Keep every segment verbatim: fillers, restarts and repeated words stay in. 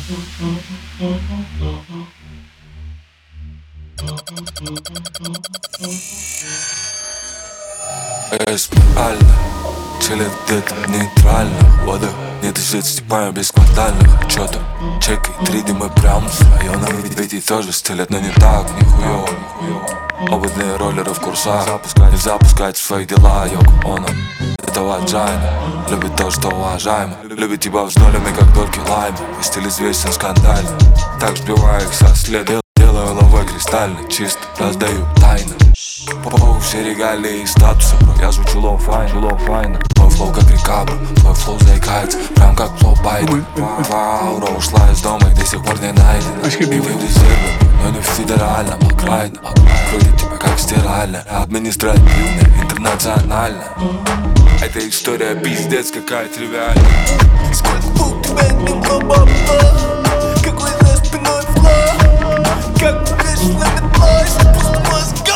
Реально, чилит где-то нейтрально. Вода, не дышит, степаем без квартальных отчетов. Чеки, три ди мы прям с района. Ведь тоже стилят, но не так, нихуёво. Опытные роллеры в курсах. Не запускать свои дела, йоко оно. Это ваджайна, любит то, что уважаемо. Любит тебя в нолями, как дольки лайма. И стиль известен скандально. Так сбиваю их со следа. Делаю новый кристально, чисто раздаю тайны. По все регалии и статусы, бро. Я звучу лоу файн, лоу файн. Мой флоу как река, бро. Твой флоу заикается, прям как флоу Байден. Аура ушла из дома и до сих пор не найдена. И вы в резерве, но не в федеральном, окрайно. Крутит тебя как стирально. Административно, интернационально. Эта история пиздец какая тривиальная. Сколько у тебя не бла-бла-бла. Какой за спиной флоу. Как вешаешь на метлой, что просто мозга.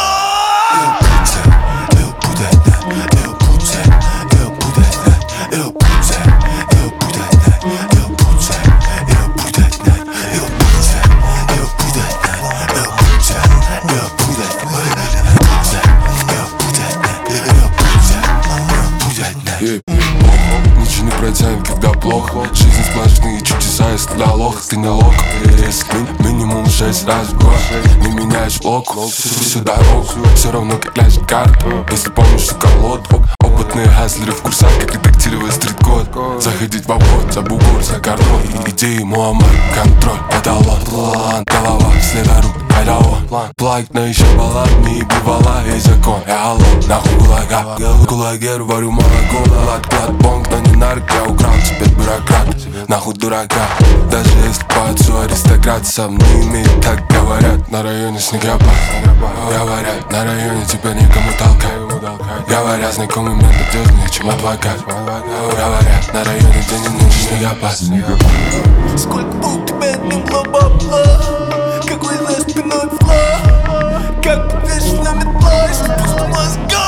Ничего не протянет, когда плохо. Жизнь сплошные чудеса, если для лоха ты не лох. Если минимум шесть раз в год не меняешь локу всю дорогу, все равно как ляжет карту. Если помнишь шоколадку. Опытные хаслеры в курсах, как редактировать стрит-код. Заходить в обход, за бугор, за кордон. Идеи Муаммар, контроль, эталон. План, голова, следоруб, айдаон. Плайк, но еще баллами и бывала весь закон. Я алло, нахуй гулага. Кулагер, варю молоко. Лад, клад, бонг, но не нарк. Я украл, теперь бюрократ. Нахуй дурака. Даже если по отцу аристократ сам не имеет, так говорят. На районе снегопад. Говорят, на районе тебя никому толкать. Говорят, знакомый мне надежнее, чем адвокат. Говорят, на районе где не нужен снегопад. Сколько у тебя не бла-бла-бла. Какой за спиной флоу. Как вешаешь на метлой, что просто мозга.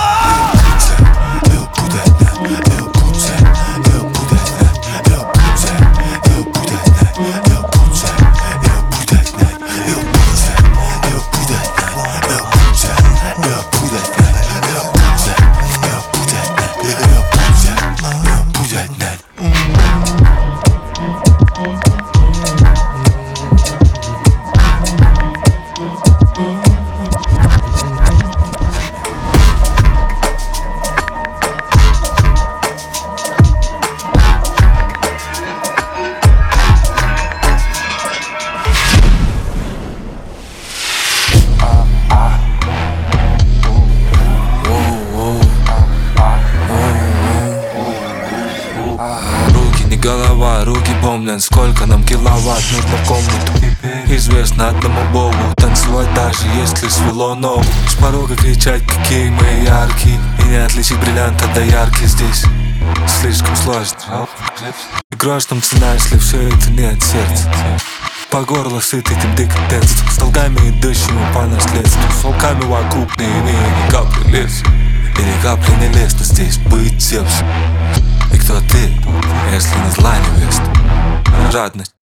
Голова, руки помнят, сколько нам киловатт нужно в комнату. Известно одному богу, танцевать даже если свело ногу. С порога кричать, какие мы яркие. И не отличить бриллианта до ярких здесь слишком сложно. И грош там цена, если все это не от сердца. По горло сыт этим декаденством. С долгами и дышим по наследству. С волками вокруг, не имея ни капли леса. И ни капли не лестно здесь быть Зевсом. И кто ты, если не зла невеста? Жадность,